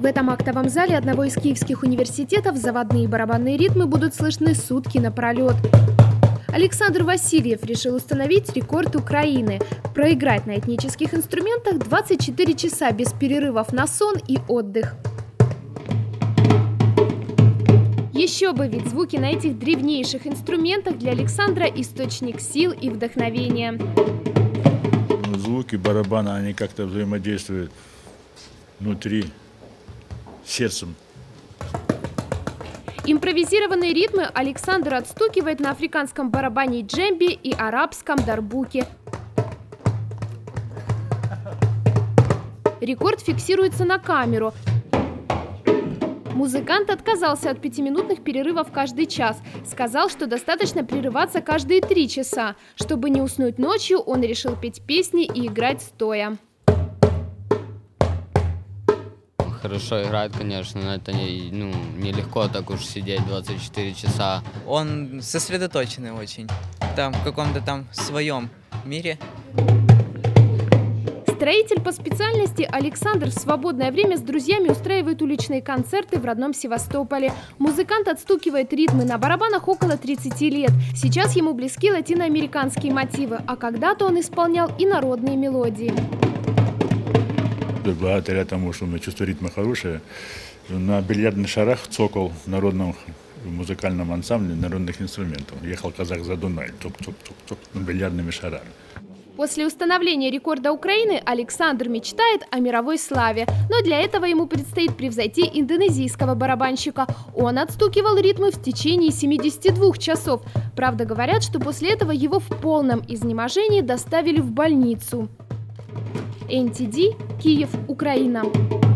В этом актовом зале одного из киевских университетов заводные барабанные ритмы будут слышны сутки напролет. Александр Васильев решил установить рекорд Украины – проиграть на этнических инструментах 24 часа без перерывов на сон и отдых. Еще бы, ведь звуки на этих древнейших инструментах для Александра – источник сил и вдохновения. Звуки барабана, они как-то взаимодействуют внутри, сердцем. Импровизированные ритмы Александр отстукивает на африканском барабане джемби и арабском дарбуке. Рекорд фиксируется на камеру. Музыкант отказался от 5-минутных перерывов каждый час. Сказал, что достаточно прерываться каждые 3 часа. Чтобы не уснуть ночью, он решил петь песни и играть стоя. Хорошо играет, конечно, но это нелегко так уж сидеть 24 часа. Он сосредоточенный очень, там в каком-то там своем мире. Строитель по специальности Александр в свободное время с друзьями устраивает уличные концерты в родном Севастополе. Музыкант отстукивает ритмы на барабанах около 30 лет. Сейчас ему близки латиноамериканские мотивы, а когда-то он исполнял и народные мелодии. Благодаря тому, что у меня чувство ритма хорошее, на бильярдных шарах цокол в народном музыкальном ансамбле народных инструментов. Ехал казах за Дунай, цок-цок-цок-цок, бильярдными шарами. После установления рекорда Украины Александр мечтает о мировой славе. Но для этого ему предстоит превзойти индонезийского барабанщика. Он отстукивал ритмы в течение 72 часов. Правда, говорят, что после этого его в полном изнеможении доставили в больницу. НТД, Киев, Украина.